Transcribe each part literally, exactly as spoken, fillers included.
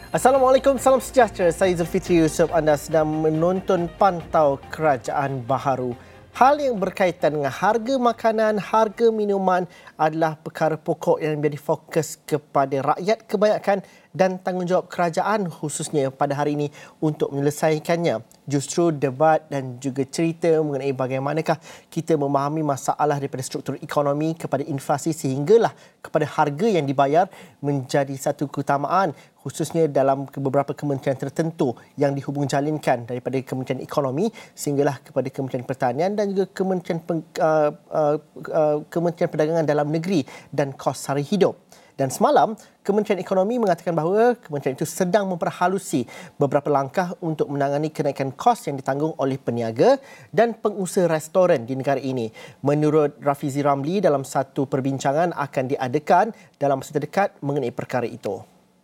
Assalamualaikum, salam sejahtera. Saya Zulfitri Yusof. Anda sedang menonton Pantau Kerajaan Baharu. Hal yang berkaitan dengan harga makanan, harga minuman adalah perkara pokok yang menjadi fokus kepada rakyat kebanyakan dan tanggungjawab kerajaan khususnya pada hari ini untuk menyelesaikannya. Justru debat dan juga cerita mengenai bagaimanakah kita memahami masalah daripada struktur ekonomi kepada inflasi sehinggalah kepada harga yang dibayar menjadi satu keutamaan khususnya dalam beberapa kementerian tertentu yang dihubungjalinkan daripada Kementerian Ekonomi sehinggalah kepada Kementerian Pertanian dan juga Kementerian Peng, uh, uh, uh, Kementerian Perdagangan Dalam Negeri dan Kos Sara Hidup. Dan semalam, Kementerian Ekonomi mengatakan bahawa kementerian itu sedang memperhalusi beberapa langkah untuk menangani kenaikan kos yang ditanggung oleh peniaga dan pengusaha restoran di negara ini. Menurut Rafizi Ramli, dalam satu perbincangan akan diadakan dalam masa terdekat mengenai perkara itu.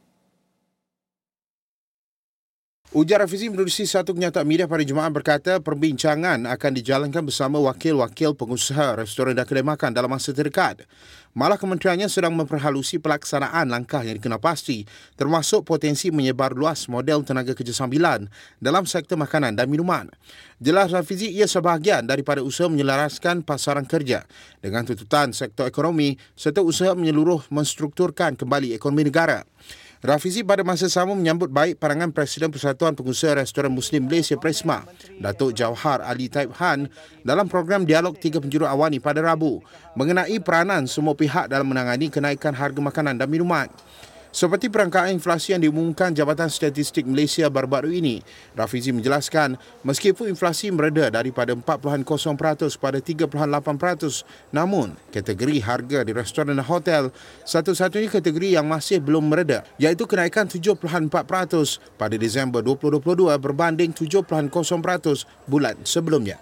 Ujar Rafizi menerusi satu kenyataan media pada Jumaat berkata perbincangan akan dijalankan bersama wakil-wakil pengusaha restoran dan kedai makan dalam masa terdekat. Malah kementeriannya sedang memperhalusi pelaksanaan langkah yang dikenal pasti termasuk potensi menyebar luas model tenaga kerja sambilan dalam sektor makanan dan minuman. Jelas Rafizi ia sebahagian daripada usaha menyelaraskan pasaran kerja dengan tuntutan sektor ekonomi serta usaha menyeluruh menstrukturkan kembali ekonomi negara. Rafizi pada masa sama menyambut baik pandangan Presiden Persatuan Pengusaha Restoran Muslim Malaysia Presma, Datuk Jauhar Ali Taib Han dalam program Dialog Tiga Penjuru Awani pada Rabu mengenai peranan semua pihak dalam menangani kenaikan harga makanan dan minuman. Seperti perangkaan inflasi yang diumumkan Jabatan Statistik Malaysia baru-baru ini, Rafizi menjelaskan meskipun inflasi mereda daripada empat perpuluhan kosong peratus pada tiga perpuluhan lapan peratus, namun kategori harga di restoran dan hotel satu-satunya kategori yang masih belum mereda, iaitu kenaikan tujuh perpuluhan empat peratus pada Disember dua ribu dua puluh dua berbanding tujuh perpuluhan kosong peratus bulan sebelumnya.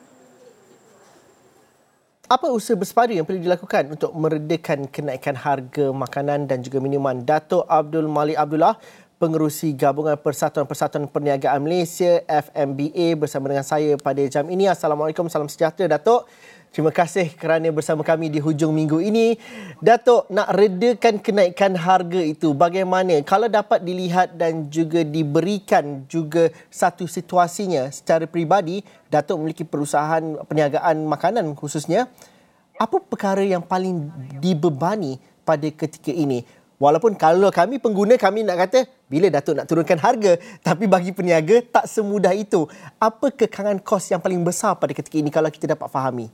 Apa usaha bersepadu yang perlu dilakukan untuk meredakan kenaikan harga makanan dan juga minuman? Datuk Abdul Malik Abdullah, Pengerusi Gabungan Persatuan-Persatuan Perniagaan Malaysia F M B A bersama dengan saya pada jam ini. Assalamualaikum, salam sejahtera Datuk. Terima kasih kerana bersama kami di hujung minggu ini. Datuk, nak redakan kenaikan harga itu bagaimana? Kalau dapat dilihat dan juga diberikan juga satu situasinya secara peribadi, Datuk memiliki perusahaan perniagaan makanan khususnya. Apa perkara yang paling dibebani pada ketika ini? Walaupun kalau kami pengguna, kami nak kata bila Datuk nak turunkan harga, tapi bagi peniaga tak semudah itu. Apa kekangan kos yang paling besar pada ketika ini kalau kita dapat fahami?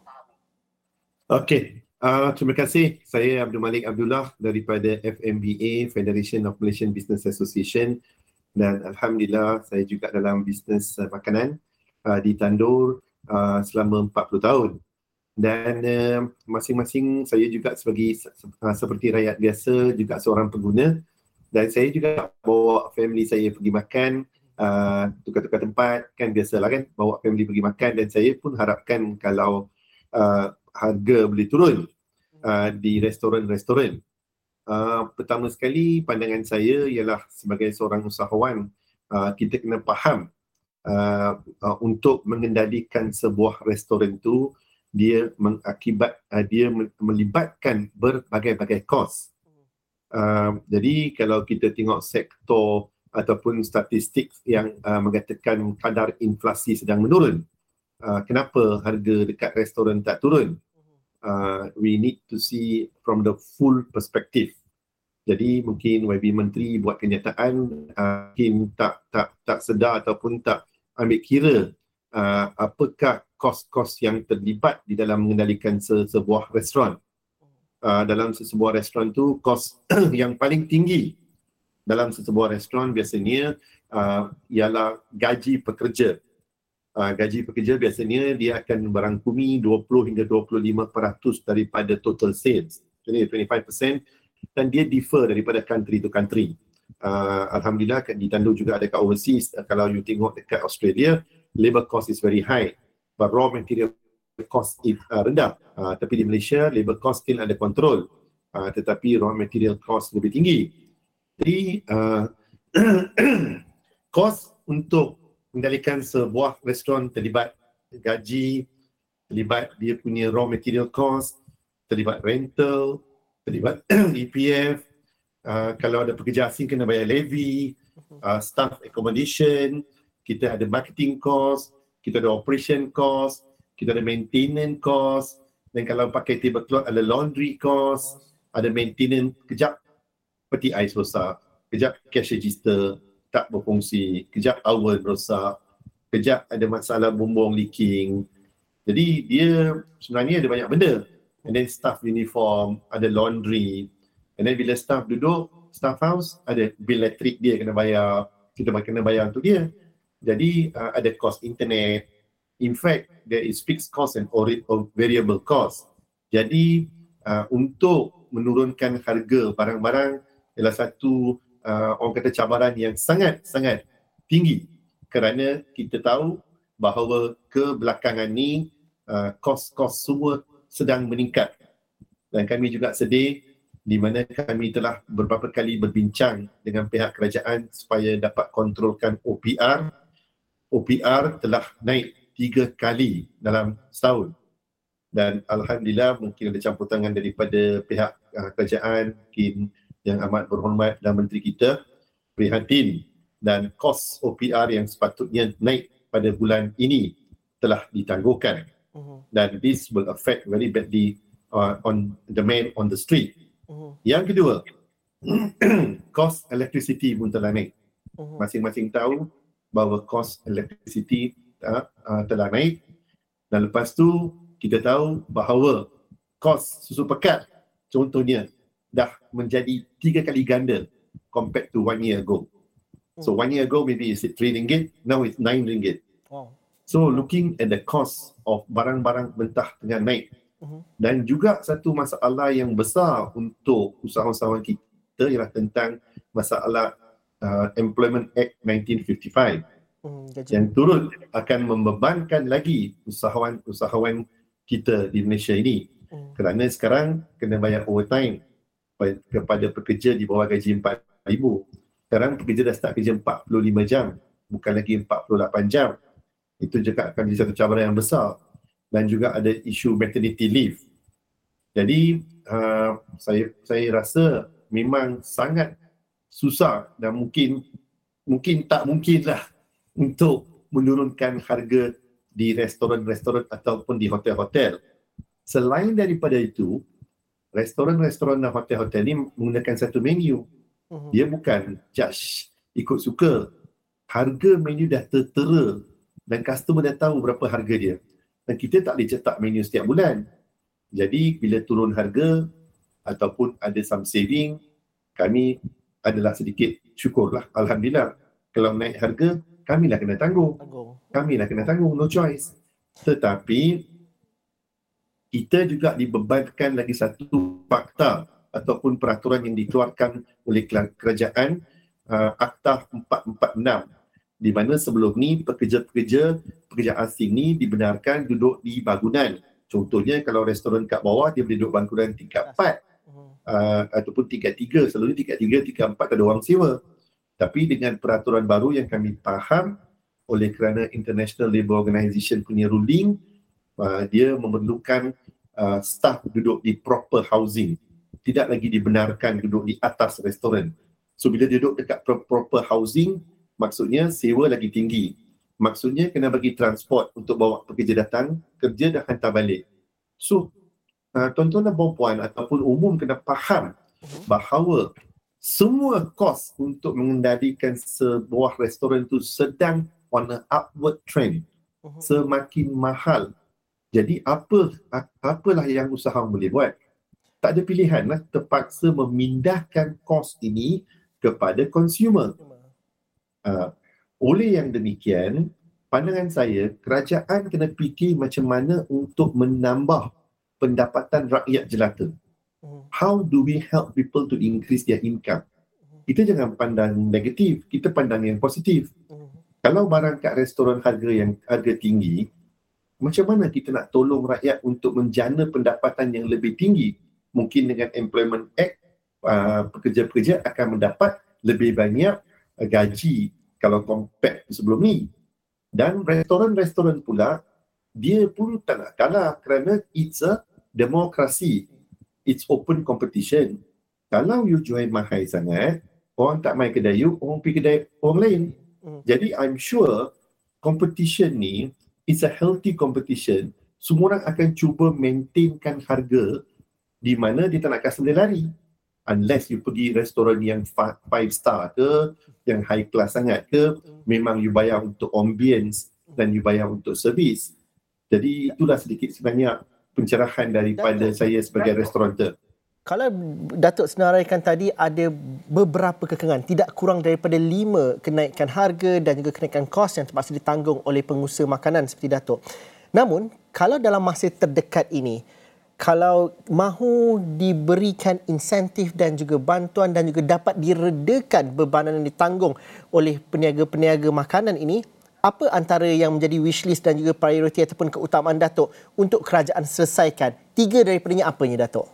Okey, uh, terima kasih. Saya Abdul Malik Abdullah daripada F M B A, Federation of Malaysian Business Association, dan alhamdulillah saya juga dalam bisnes uh, makanan uh, di Tandur uh, selama empat puluh tahun. Dan uh, masing-masing saya juga sebagai uh, seperti rakyat biasa juga seorang pengguna, dan saya juga bawa family saya pergi makan, uh, tukar-tukar tempat, kan biasalah kan, bawa family pergi makan, dan saya pun harapkan kalau uh, harga boleh turun uh, di restoran-restoran. Uh, pertama sekali pandangan saya ialah sebagai seorang usahawan, uh, kita kena faham uh, uh, untuk mengendalikan sebuah restoran tu dia mengakibat uh, dia melibatkan berbagai-bagai kos. Uh, jadi kalau kita tengok sektor ataupun statistik yang uh, mengatakan kadar inflasi sedang menurun, uh, kenapa harga dekat restoran tak turun? Uh, we need to see from the full perspective. Jadi mungkin Y B Menteri buat kenyataan uh, mungkin tak tak tak sedar ataupun tak ambil kira uh, apakah kos-kos yang terlibat di dalam mengendalikan se- sebuah restoran. Uh, dalam sebuah restoran tu kos yang paling tinggi dalam sebuah restoran biasanya uh, ialah gaji pekerja. Uh, gaji pekerja biasanya dia akan merangkumi dua puluh hingga dua puluh lima peratus daripada total sales. Jadi dua puluh lima peratus, dan dia differ daripada country to country. Uh, Alhamdulillah di Tandur juga ada kat overseas. Uh, kalau you tengok dekat Australia, labor cost is very high, but raw material cost is uh, rendah. Uh, tapi di Malaysia, labor cost still ada control. Uh, tetapi raw material cost lebih tinggi. Jadi uh, cost untuk mengendalikan sebuah restoran terlibat gaji, terlibat dia punya raw material cost, terlibat rental, terlibat E P F, uh, kalau ada pekerja asing kena bayar levy, uh, staff accommodation, kita ada marketing cost, kita ada operation cost, kita ada maintenance cost, dan kalau pakai tablecloth ada laundry cost, ada maintenance, kejap peti ais rosak, kejap cash register tak berfungsi, kejap oven rosak, kejap ada masalah bumbung leaking. Jadi dia sebenarnya ada banyak benda. And then staff uniform, ada laundry. And then bila staff duduk, staff house, ada bil elektrik dia kena bayar, kita kena bayar untuk dia. Jadi uh, ada cost internet. In fact, there is fixed cost and or variable cost. Jadi uh, untuk menurunkan harga barang-barang ialah satu uh, orang kata cabaran yang sangat-sangat tinggi, kerana kita tahu bahawa kebelakangan ni uh, kos-kos semua sedang meningkat, dan kami juga sedih di mana kami telah beberapa kali berbincang dengan pihak kerajaan supaya dapat kontrolkan O P R. O P R telah naik tiga kali dalam setahun, dan Alhamdulillah mungkin ada campur tangan daripada pihak uh, kerajaan, mungkin yang amat berhormat dan menteri kita prihatin, dan kos O P R yang sepatutnya naik pada bulan ini telah ditangguhkan, uh-huh. dan this will affect very badly uh, on demand on the street. Uh-huh. Yang kedua, kos electricity pun telah naik. Uh-huh. Masing-masing tahu bahawa kos electricity uh, uh, telah naik, dan lepas tu kita tahu bahawa kos susu pekat contohnya dah menjadi tiga kali ganda compared to one year ago. So one year ago maybe it's three ringgit, now it's nine ringgit. Wow. So looking at the cost of barang-barang mentah tengah naik, uh-huh. dan juga satu masalah yang besar untuk usahawan-usahawan kita ialah tentang masalah uh, Employment Act nineteen fifty-five, uh, yang turut akan membebankan lagi usahawan-usahawan kita di Malaysia ini, uh. kerana sekarang kena bayar overtime kepada pekerja di bawah gaji empat ribu. Sekarang pekerja dah start kerja empat puluh lima jam, bukan lagi empat puluh lapan jam. Itu juga akan menjadi satu cabaran yang besar. Dan juga ada isu maternity leave. Jadi uh, saya saya rasa memang sangat susah, dan mungkin mungkin tak mungkinlah untuk menurunkan harga di restoran-restoran ataupun di hotel-hotel. Selain daripada itu, restoran-restoran dan hotel-hotel ni menggunakan satu menu. Uh-huh. Dia bukan judge ikut suka. Harga menu dah tertera dan customer dah tahu berapa harga dia. Dan kita tak boleh cetak menu setiap bulan. Jadi bila turun harga ataupun ada some saving, kami adalah sedikit syukurlah. Alhamdulillah. Kalau naik harga, kamilah kena tanggung. Kamilah kena tanggung, no choice. Tetapi kita juga dibebankan lagi satu fakta ataupun peraturan yang dikeluarkan oleh kerajaan, uh, Akta empat empat enam, di mana sebelum ni pekerja-pekerja pekerja asing ni dibenarkan duduk di bangunan. Contohnya kalau restoran kat bawah dia boleh duduk bangunan tingkat empat uh, ataupun tingkat tiga. Selalunya tingkat tiga, tingkat empat ada orang sewa. Tapi dengan peraturan baru yang kami faham oleh kerana International Labour Organization punya ruling, uh, dia memerlukan uh, staff duduk di proper housing. Tidak lagi dibenarkan duduk di atas restoran. So bila duduk dekat proper housing, maksudnya sewa lagi tinggi. Maksudnya kena bagi transport untuk bawa pekerja datang, kerja dan hantar balik. So uh, tuan-tuan dan puan-puan ataupun umum kena faham bahawa semua kos untuk mengendalikan sebuah restoran itu sedang on a upward trend. Semakin mahal. Jadi apa apalah yang usahawan boleh buat? Tak ada pilihan lah, terpaksa memindahkan kos ini kepada consumer. Uh, oleh yang demikian, pandangan saya, kerajaan kena fikir macam mana untuk menambah pendapatan rakyat jelata. How do we help people to increase their income? Kita jangan pandang negatif, kita pandang yang positif. Kalau barang kat restoran harga yang harga tinggi, macam mana kita nak tolong rakyat untuk menjana pendapatan yang lebih tinggi? Mungkin dengan Employment Act, uh, pekerja-pekerja akan mendapat lebih banyak uh, gaji kalau compare sebelum ni. Dan restoran-restoran pula, dia pun tak nak kalah kerana it's a demokrasi. It's open competition. Kalau you jual mahal sangat, orang tak main kedai you, orang pergi kedai orang lain. Hmm. Jadi I'm sure competition ni is a healthy competition. Semua orang akan cuba maintainkan harga di mana dia tak nak customer lari. Unless you pergi restoran yang five star ke, yang high class sangat ke, memang you bayar untuk ambience dan you bayar untuk servis. Jadi itulah sedikit sebanyak pencerahan daripada Datuk, saya sebagai restaurateur. Kalau Datuk senaraikan tadi ada beberapa kekangan, tidak kurang daripada lima kenaikan harga dan juga kenaikan kos yang terpaksa ditanggung oleh pengusaha makanan seperti Datuk. Namun, kalau dalam masa terdekat ini, kalau mahu diberikan insentif dan juga bantuan dan juga dapat diredakan bebanan yang ditanggung oleh peniaga-peniaga makanan ini, apa antara yang menjadi wishlist dan juga prioriti ataupun keutamaan Datuk untuk kerajaan selesaikan? Tiga daripadanya apanya, Datuk?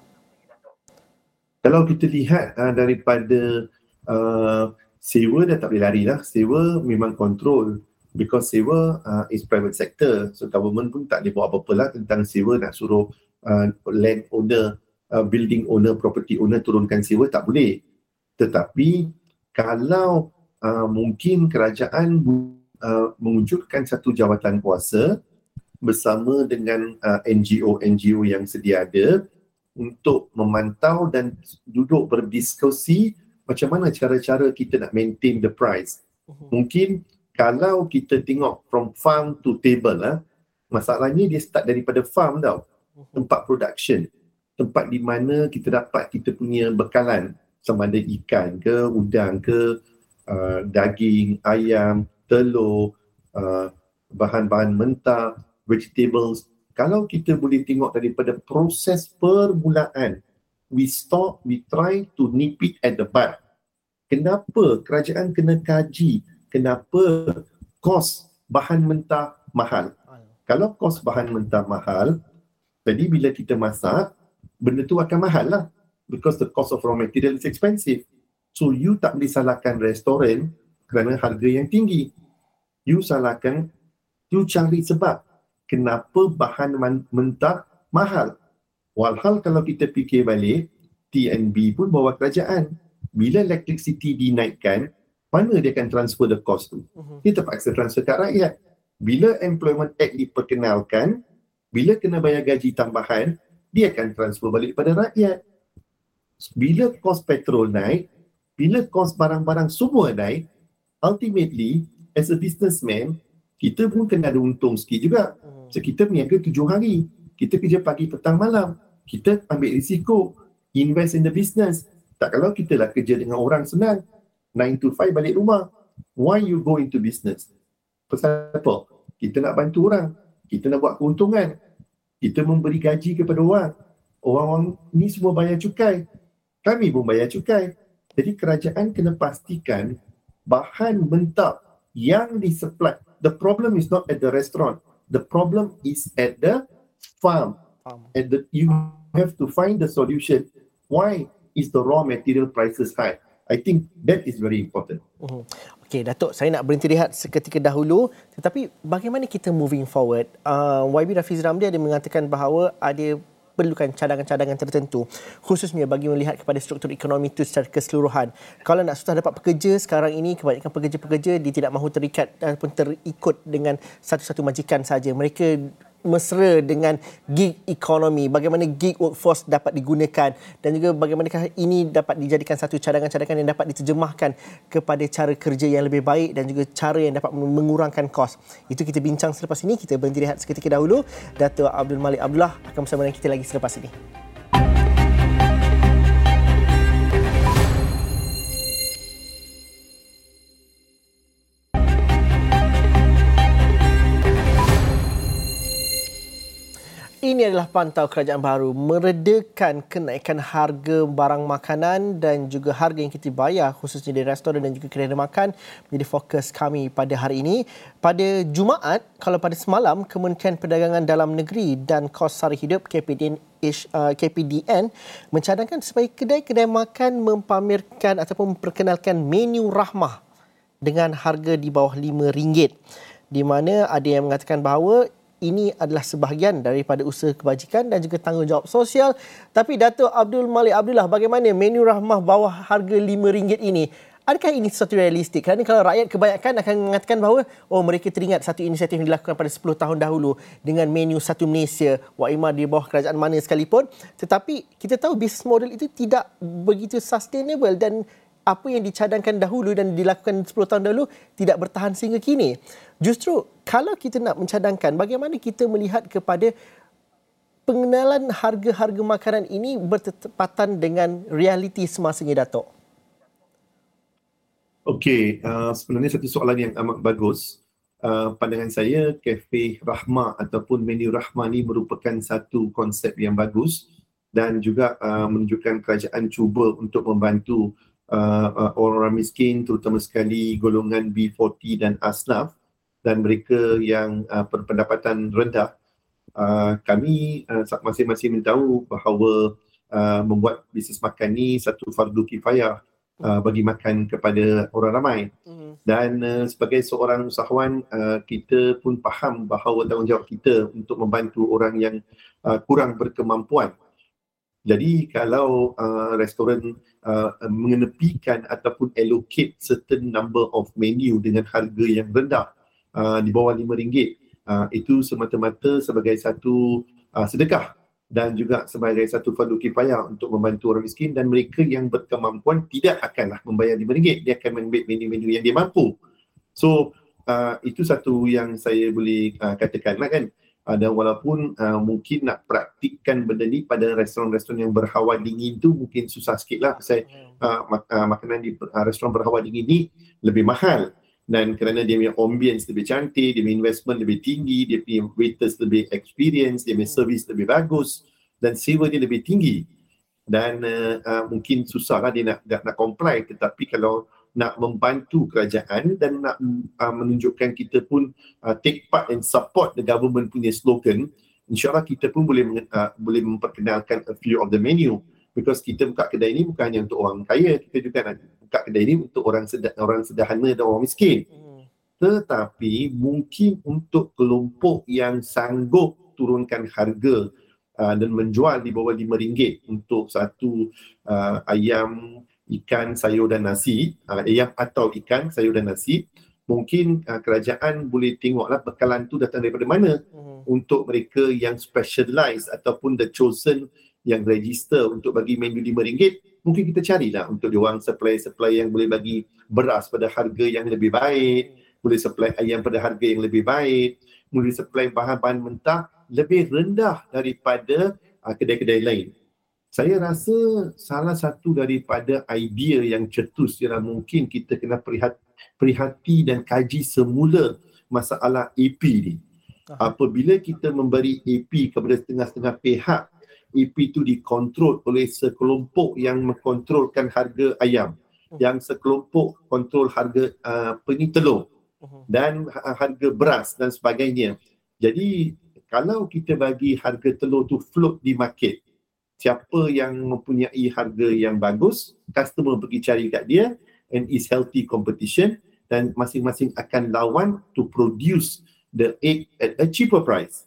Kalau kita lihat uh, daripada uh, sewa dah tak boleh lari lah. Sewa memang kontrol. Because sewa uh, is private sector. So government pun tak boleh buat apa-apa lah tentang sewa, nak suruh uh, land owner, uh, building owner, property owner turunkan sewa, tak boleh. Tetapi kalau uh, mungkin kerajaan uh, mewujudkan satu jawatan kuasa bersama dengan uh, N G O-N G O yang sedia ada, untuk memantau dan duduk berdiskusi macam mana cara-cara kita nak maintain the price. Uh-huh. Mungkin kalau kita tengok from farm to table, lah, masalahnya dia start daripada farm tau. Uh-huh. Tempat production. Tempat di mana kita dapat kita punya bekalan. Sama ada ikan ke, udang ke, uh, daging, ayam, telur, uh, bahan-bahan mentah, vegetables. Kalau kita boleh tengok daripada proses permulaan, we stop, we try to nip it at the bud. Kenapa kerajaan kena kaji? Kenapa kos bahan mentah mahal? Kalau kos bahan mentah mahal, jadi bila kita masak, benda tu akan mahal lah. Because the cost of raw material is expensive. So you tak boleh salahkan restoran kerana harga yang tinggi. You salahkan, you cari sebab. Kenapa bahan mentah mahal? Walhal kalau kita fikir balik, T N B pun bawa kerajaan. Bila electricity dinaikkan, mana dia akan transfer the cost tu? Dia terpaksa transfer kat rakyat. Bila Employment Act diperkenalkan, bila kena bayar gaji tambahan, dia akan transfer balik pada rakyat. Bila kos petrol naik, bila kos barang-barang semua naik, ultimately, as a businessman, kita pun kena ada untung sikit juga. So, kita berniaga tujuh hari. Kita kerja pagi, petang, malam. Kita ambil risiko. Invest in the business. Tak kalau kita lah kerja dengan orang senang. nine to five balik rumah. Why you go into business? Pasal apa? Kita nak bantu orang. Kita nak buat keuntungan. Kita memberi gaji kepada orang. Orang-orang ni semua bayar cukai. Kami pun bayar cukai. Jadi kerajaan kena pastikan bahan mentah yang disupply. The problem is not at the restaurant. The problem is at the farm. At the, you have to find the solution. Why is the raw material prices high? I think that is very important. Uh-huh. Okey, Datuk, saya nak berhenti rehat seketika dahulu. Tetapi bagaimana kita moving forward? Uh, Y B Rafizi Ramli ada mengatakan bahawa ada perlukan cadangan-cadangan tertentu, khususnya bagi melihat kepada struktur ekonomi itu secara keseluruhan. Kalau nak susah dapat pekerja, sekarang ini kebanyakan pekerja-pekerja dia tidak mahu terikat ataupun terikut dengan satu-satu majikan saja. Mereka mesra dengan gig ekonomi, bagaimana gig workforce dapat digunakan dan juga bagaimanakah ini dapat dijadikan satu cadangan-cadangan yang dapat diterjemahkan kepada cara kerja yang lebih baik dan juga cara yang dapat mengurangkan kos. Itu kita bincang selepas ini. Kita berhenti rehat seketika dahulu. Datuk Abdul Malik Abdullah akan bersama dengan kita lagi selepas ini. Ini adalah pantau kerajaan baru meredakan kenaikan harga barang makanan dan juga harga yang kita bayar khususnya di restoran dan juga kedai makan menjadi fokus kami pada hari ini. Pada Jumaat, kalau pada semalam, Kementerian Perdagangan Dalam Negeri dan Kos Sara Hidup K P D N, K P D N mencadangkan supaya kedai-kedai makan mempamerkan ataupun memperkenalkan menu rahmah dengan harga di bawah lima ringgit. Di mana ada yang mengatakan bahawa ini adalah sebahagian daripada usaha kebajikan dan juga tanggungjawab sosial. Tapi Dato' Abdul Malik Abdullah, bagaimana menu rahmah bawah harga lima ringgit ini? Adakah ini sesuatu realistik? Kerana kalau rakyat kebanyakan akan mengatakan bahawa oh mereka teringat satu inisiatif yang dilakukan pada sepuluh tahun dahulu dengan menu Satu Malaysia, Waimar di bawah kerajaan mana sekalipun. Tetapi kita tahu bisnes model itu tidak begitu sustainable dan apa yang dicadangkan dahulu dan dilakukan sepuluh tahun dahulu tidak bertahan sehingga kini. Justru kalau kita nak mencadangkan, bagaimana kita melihat kepada pengenalan harga-harga makanan ini bertepatan dengan realiti semasanya, Dato'? Okey, uh, sebenarnya satu soalan yang amat bagus. Uh, pandangan saya, Kafe Rahmah ataupun menu Rahmah ni merupakan satu konsep yang bagus dan juga uh, menunjukkan kerajaan cuba untuk membantu uh, uh, orang miskin, terutama sekali golongan B empat puluh dan asnaf dan mereka yang uh, berpendapatan rendah. Uh, kami uh, masing-masing tahu bahawa uh, membuat bisnes makan ni satu fardu kifayah Uh, bagi makan kepada orang ramai. Mm-hmm. Dan uh, sebagai seorang usahawan, uh, kita pun faham bahawa tanggungjawab kita untuk membantu orang yang uh, kurang berkemampuan. Jadi kalau uh, restoran uh, mengenepikan ataupun allocate certain number of menu dengan harga yang rendah uh, di bawah lima ringgit, uh, itu semata-mata sebagai satu uh, sedekah dan juga sebagai satu fardu kifayah untuk membantu orang miskin, dan mereka yang berkemampuan tidak akanlah membayar lima ringgit, dia akan mengambil menu-menu yang dia mampu. So uh, itu satu yang saya boleh uh, katakan lah kan. Uh, dan walaupun uh, mungkin nak praktikkan benda ni pada restoran-restoran yang berhawa dingin tu mungkin susah sikit lah. Saya, uh, mak- uh, makanan di uh, restoran berhawa dingin ni lebih mahal. Dan kerana dia punya ambience lebih cantik, dia punya investment lebih tinggi, dia punya waiters lebih experience, dia punya service lebih bagus dan sewa dia lebih tinggi. Dan uh, uh, mungkin susahlah dia nak, nak, nak comply. Tetapi kalau nak membantu kerajaan dan nak uh, menunjukkan kita pun uh, take part and support the government punya slogan, insyaAllah kita pun boleh uh, boleh memperkenalkan a few of the menu. Because kita buka kedai ni bukan hanya untuk orang kaya, kita juga nak buka kedai ni untuk orang seder- orang sederhana dan orang miskin. Hmm. Tetapi mungkin untuk kelompok yang sanggup turunkan harga uh, dan menjual di bawah lima ringgit untuk satu uh, ayam, ikan, sayur dan nasi, uh, ayam atau ikan, sayur dan nasi, mungkin uh, kerajaan boleh tengoklah bekalan tu datang daripada mana. Hmm. Untuk mereka yang specialized ataupun the chosen yang register untuk bagi menu lima ringgit, mungkin kita carilah untuk diorang supply-supply yang boleh bagi beras pada harga yang lebih baik, boleh supply ayam pada harga yang lebih baik, boleh supply bahan-bahan mentah lebih rendah daripada uh, kedai-kedai lain. Saya rasa salah satu daripada idea yang cetus ialah mungkin kita kena perihat, perhati dan kaji semula masalah A P ni. Apabila kita memberi A P kepada setengah-setengah pihak, A P itu dikontrol oleh sekelompok yang mengkontrolkan harga ayam, uh-huh. yang sekelompok kontrol harga uh, penyit telur uh-huh. dan uh, harga beras dan sebagainya. Jadi kalau kita bagi harga telur tu float di market, siapa yang mempunyai harga yang bagus, customer pergi cari kat dia, and is healthy competition, dan masing-masing akan lawan to produce the egg at a cheaper price.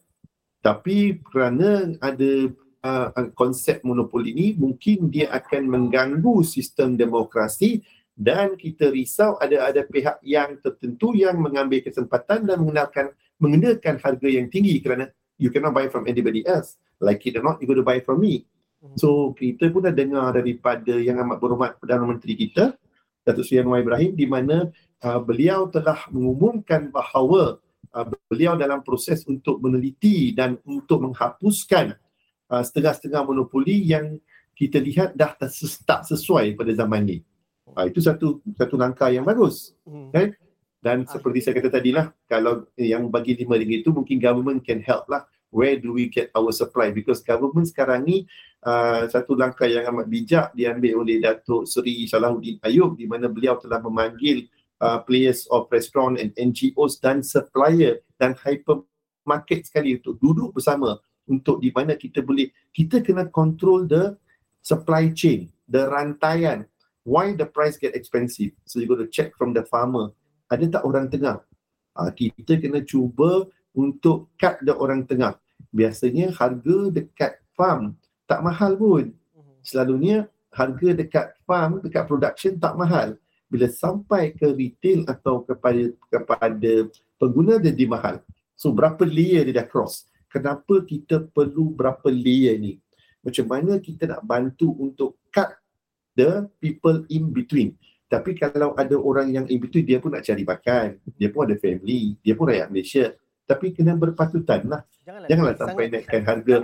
Tapi kerana ada Uh, konsep monopoli ini, mungkin dia akan mengganggu sistem demokrasi dan kita risau ada ada pihak yang tertentu yang mengambil kesempatan dan mengenalkan mengenakan harga yang tinggi kerana you cannot buy from anybody else. Like it or not, you got to buy from me. So kita pun dah dengar daripada yang amat berhormat Perdana Menteri kita, Datuk Seri Anwar Ibrahim, di mana uh, beliau telah mengumumkan bahawa uh, beliau dalam proses untuk meneliti dan untuk menghapuskan Uh, setengah-setengah monopoli yang kita lihat dah tak sesuai pada zaman ni. Uh, itu satu satu langkah yang bagus. Hmm. Kan? Dan seperti saya kata tadilah, kalau yang bagi lima ringgit itu mungkin government can help lah. Where do we get our supply? Because government sekarang ni uh, satu langkah yang amat bijak diambil oleh Datuk Seri Salahuddin Ayub, di mana beliau telah memanggil uh, players of restaurant and N G Os dan supplier dan hypermarket sekali untuk duduk bersama untuk di mana kita boleh, kita kena control the supply chain, the rantaian. Why the price get expensive? So you got to check from the farmer. Ada tak orang tengah? Uh, kita kena cuba untuk kad the orang tengah. Biasanya harga dekat farm tak mahal pun. Selalunya harga dekat farm, dekat production tak mahal. Bila sampai ke retail atau kepada kepada pengguna dia, dia mahal. So berapa layer dia dah cross? Kenapa kita perlu berapa layer ni? Macam mana kita nak bantu untuk cut the people in between? Tapi kalau ada orang yang in between, dia pun nak cari makan, dia pun ada family, dia pun rakyat Malaysia. Tapi kena berpatutan lah. Janganlah, Janganlah sampai naikkan harga.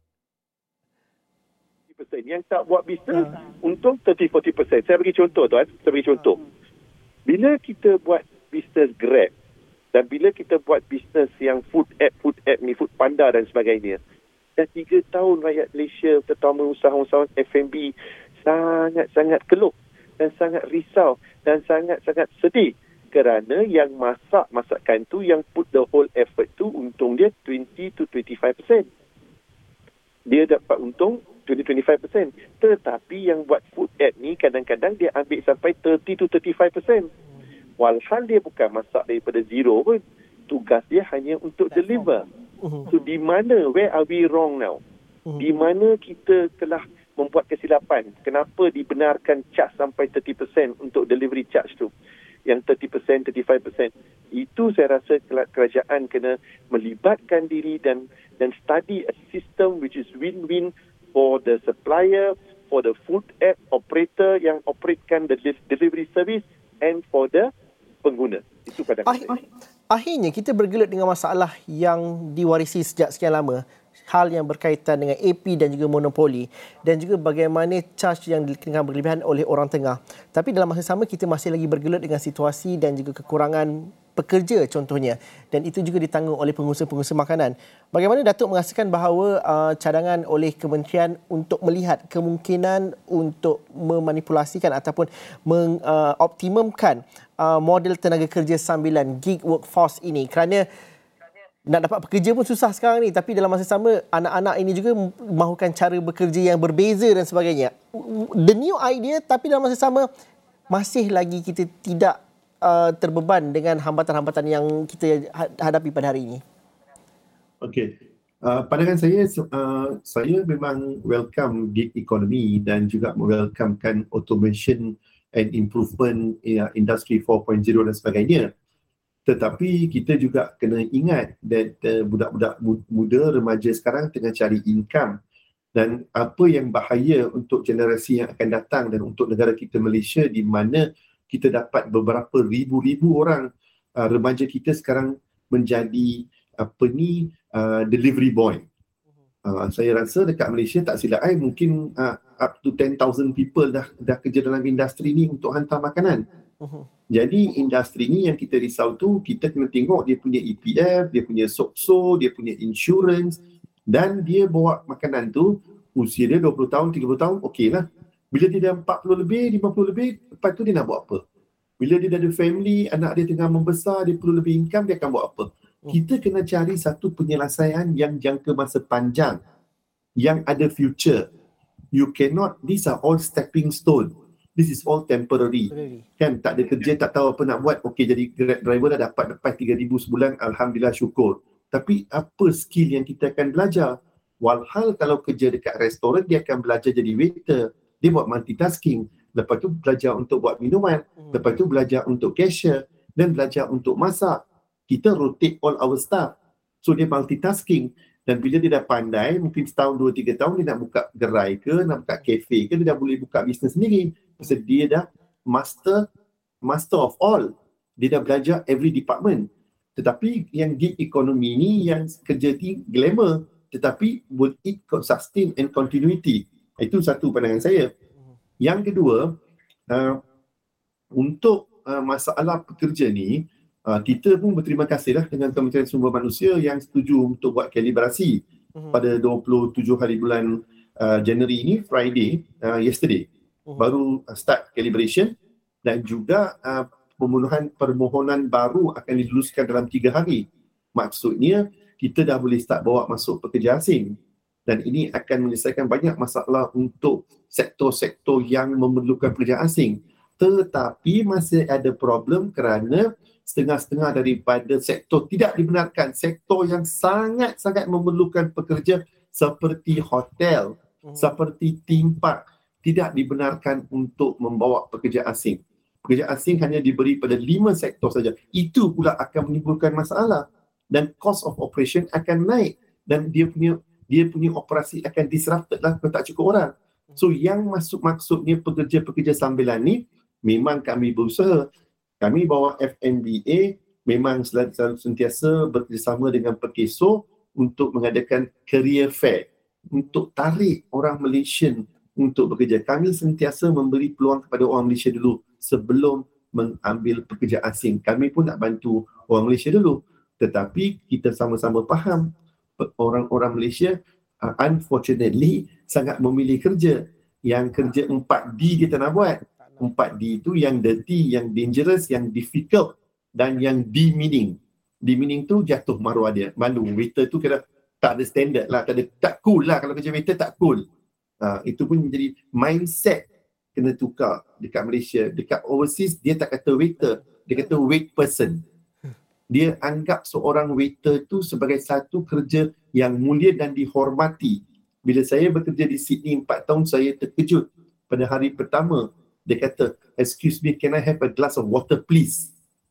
Yang tak buat bisnes uh. untung tiga puluh empat peratus. Saya bagi contoh tuan, saya bagi contoh. Bila kita buat bisnes Grab dan bila kita buat bisnes yang food app, food app ni, food panda dan sebagainya, dah tiga tahun rakyat Malaysia, terutama usahawan-usahawan F and B sangat-sangat keluh dan sangat risau dan sangat-sangat sedih kerana yang masak masakan tu, yang put the whole effort tu, untung dia twenty to twenty-five percent. Dia dapat untung twenty to twenty-five percent. Tetapi yang buat food ad ni kadang-kadang dia ambil sampai thirty to thirty-five percent. Walhal dia bukan masak daripada zero pun. Tugas dia hanya untuk deliver. So di mana, where are we wrong now? Di mana kita telah membuat kesilapan? Kenapa dibenarkan charge sampai thirty percent untuk delivery charge tu? Yang thirty percent, thirty-five percent. Itu saya rasa kerajaan kena melibatkan diri dan dan study a system which is win-win for the supplier, for the food app operator yang operatekan the delivery service, and for the pengguna. Itu pada Akhir, akhirnya kita bergelut dengan masalah yang diwarisi sejak sekian lama. Hal yang berkaitan dengan A P dan juga monopoli, dan juga bagaimana charge yang dikenakan berlebihan oleh orang tengah. Tapi dalam masa sama kita masih lagi bergelut dengan situasi dan juga kekurangan pekerja contohnya, dan itu juga ditanggung oleh pengusaha-pengusaha makanan. Bagaimana Datuk merasakan bahawa uh, cadangan oleh kementerian untuk melihat kemungkinan untuk memanipulasikan ataupun mengoptimumkan uh, uh, model tenaga kerja sambilan gig workforce ini, kerana nak dapat pekerja pun susah sekarang ni, tapi dalam masa sama anak-anak ini juga mahukan cara bekerja yang berbeza dan sebagainya. The new idea, tapi dalam masa sama masih lagi kita tidak uh, terbeban dengan hambatan-hambatan yang kita hadapi pada hari ini. Okey. Uh, pandangan saya, uh, saya memang welcome gig economy dan juga welcomekan automation and improvement uh, industry four point oh dan sebagainya. Tetapi kita juga kena ingat that uh, budak-budak muda, remaja sekarang tengah cari income, dan apa yang bahaya untuk generasi yang akan datang dan untuk negara kita Malaysia, di mana kita dapat beberapa ribu-ribu orang uh, remaja kita sekarang menjadi apa ni uh, delivery boy. Uh, saya rasa dekat Malaysia, tak silap saya, mungkin uh, up to ten thousand people dah dah kerja dalam industri ni untuk hantar makanan. Uh-huh. Jadi industri ni yang kita risau tu, kita kena tengok dia punya E P F, dia punya S O K S O, dia punya insurance, dan dia bawa makanan tu, usia dia dua puluh tahun, tiga puluh tahun, okey lah. Bila dia dah empat puluh lebih, lima puluh lebih, lepas tu dia nak buat apa? Bila dia dah ada family, anak dia tengah membesar, dia perlu lebih income, dia akan buat apa? Kita kena cari satu penyelesaian yang jangka masa panjang, yang ada future. You cannot, these are all stepping stone. This is all temporary. Really? Kan, tak ada kerja, tak tahu apa nak buat. Okey, jadi Grab driver dah dapat lepas tiga ribu sebulan, alhamdulillah, syukur. Tapi apa skill yang kita akan belajar? Walhal kalau kerja dekat restoran, dia akan belajar jadi waiter. Dia buat multitasking. Lepas tu belajar untuk buat minuman. Lepas tu belajar untuk cashier. Dan belajar untuk masak. Kita rotate all our staff. So dia multitasking. Dan bila dia dah pandai, mungkin setahun, dua, tiga tahun, dia nak buka gerai ke, nak buka kafe ke, dia dah boleh buka bisnes sendiri. Sebab dia dah master master of all. Dia dah belajar every department. Tetapi yang gig economy ni, yang kerja ni glamour, tetapi will it sustain and continuity. Itu satu pandangan saya. Yang kedua, uh, untuk uh, masalah pekerja ni, uh, kita pun berterima kasihlah dengan Kementerian Sumber Manusia yang setuju untuk buat kalibrasi uh-huh. pada dua puluh tujuh hari bulan uh, Januari ini, Friday, uh, yesterday. Baru start calibration, dan juga uh, pemenuhan permohonan baru akan diluluskan dalam tiga hari. Maksudnya kita dah boleh start bawa masuk pekerja asing, dan ini akan menyelesaikan banyak masalah untuk sektor-sektor yang memerlukan pekerja asing. Tetapi masih ada problem kerana setengah-setengah daripada sektor tidak dibenarkan. Sektor yang sangat-sangat memerlukan pekerja seperti hotel, hmm. seperti theme park, tidak dibenarkan untuk membawa pekerja asing. Pekerja asing hanya diberi pada lima sektor saja. Itu pula akan menimbulkan masalah dan cost of operation akan naik dan dia punya dia punya operasi akan disrupted lah kalau tak cukup orang. So yang masuk maksudnya pekerja-pekerja sambilan ni memang kami berusaha. Kami bawa F M B A memang selalu, selalu sentiasa bekerjasama dengan Perkeso untuk mengadakan career fair untuk tarik orang Malaysian untuk bekerja. Kami sentiasa memberi peluang kepada orang Malaysia dulu sebelum mengambil pekerja asing. Kami pun nak bantu orang Malaysia dulu. Tetapi kita sama-sama faham orang-orang Malaysia uh, unfortunately sangat memilih kerja. Yang kerja empat D kita nak buat. empat D itu yang dirty, yang dangerous, yang difficult dan yang demeaning. Demeaning tu jatuh maruah dia. Malu. Waiter tu kira tak ada standard lah. Tak, ada, tak cool lah. Kalau kerja waiter tak cool. Uh, itu pun menjadi mindset kena tukar dekat Malaysia. Dekat overseas dia tak kata waiter. Dia kata wait person. Dia anggap seorang waiter tu sebagai satu kerja yang mulia dan dihormati. Bila saya bekerja di Sydney empat tahun, saya terkejut pada hari pertama. Dia kata, excuse me, can I have a glass of water please?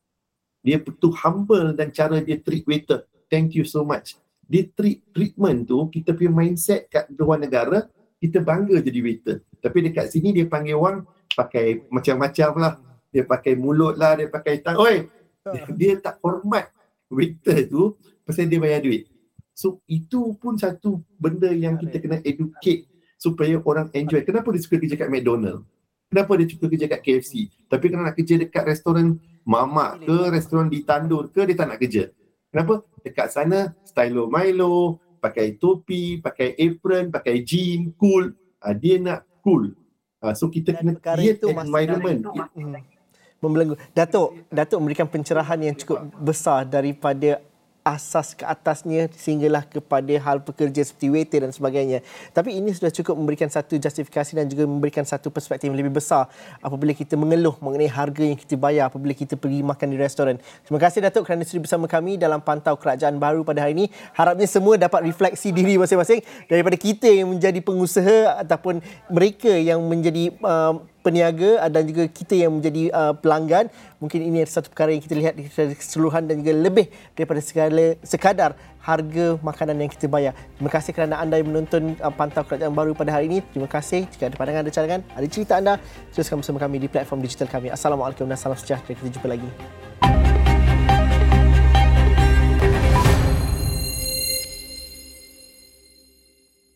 Dia betul humble dan cara dia treat waiter. Thank you so much. Dia treat treatment tu, kita punya mindset kat luar negara, kita bangga jadi waiter. Tapi dekat sini dia panggil orang pakai macam-macam lah. Dia pakai mulut lah, dia pakai tang. Oi! Dia, dia tak hormat waiter tu pasal dia bayar duit. So itu pun satu benda yang kita kena educate supaya orang enjoy. Kenapa dia suka kerja kat McDonald? Kenapa dia suka kerja kat K F C? Tapi kalau nak kerja dekat restoran mamak ke, restoran di tandur ke, dia tak nak kerja. Kenapa? Dekat sana, stylo Milo, pakai topi, pakai apron, pakai jean, cool. Uh, dia nak cool. Uh, so kita Dan kena create itu environment. Hmm. Membelenggu. Datuk, Datuk memberikan pencerahan yang cukup besar daripada asas ke atasnya sehinggalah kepada hal pekerja seperti waiter dan sebagainya. Tapi ini sudah cukup memberikan satu justifikasi dan juga memberikan satu perspektif yang lebih besar apabila kita mengeluh mengenai harga yang kita bayar apabila kita pergi makan di restoran. Terima kasih Datuk kerana sudi bersama kami dalam Pantau Kerajaan Baru pada hari ini. Harapnya semua dapat refleksi diri masing-masing daripada kita yang menjadi pengusaha ataupun mereka yang menjadi uh, peniaga dan juga kita yang menjadi uh, pelanggan. Mungkin ini adalah satu perkara yang kita lihat dari keseluruhan dan juga lebih daripada segala sekadar harga makanan yang kita bayar. Terima kasih kerana anda yang menonton uh, Pantau Kerajaan Baru pada hari ini. Terima kasih. Jika ada pandangan, ada cadangan, ada cerita anda, teruskan bersama kami di platform digital kami. Assalamualaikum dan salam sejahtera. Kita jumpa lagi.